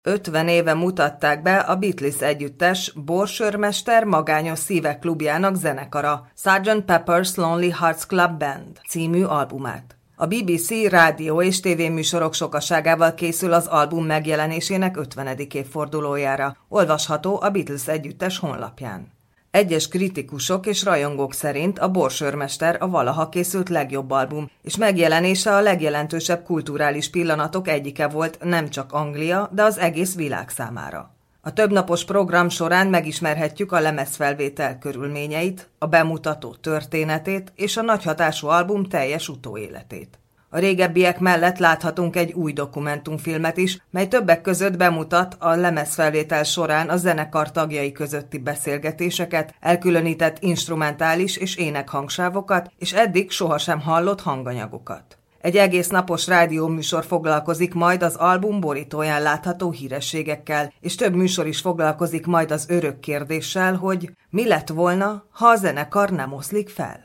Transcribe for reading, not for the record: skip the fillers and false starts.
50 éve mutatták be a Beatles együttes Borsőrmester magányos szívek klubjának zenekara, Sgt. Pepper's Lonely Hearts Club Band című albumát. A BBC rádió és tévéműsorok sokaságával készül az album megjelenésének 50. évfordulójára, olvasható a Beatles együttes honlapján. Egyes kritikusok és rajongók szerint a Borsőrmester a valaha készült legjobb album, és megjelenése a legjelentősebb kulturális pillanatok egyike volt nem csak Anglia, de az egész világ számára. A többnapos program során megismerhetjük a lemezfelvétel körülményeit, a bemutató történetét és a nagyhatású album teljes utóéletét. A régebbiek mellett láthatunk egy új dokumentumfilmet is, mely többek között bemutat a lemezfelvétel során a zenekar tagjai közötti beszélgetéseket, elkülönített instrumentális és énekhangsávokat, és eddig sohasem hallott hanganyagokat. Egy egész napos rádióműsor foglalkozik majd az album borítóján látható hírességekkel, és több műsor is foglalkozik majd az örök kérdéssel, hogy mi lett volna, ha a zenekar nem oszlik fel.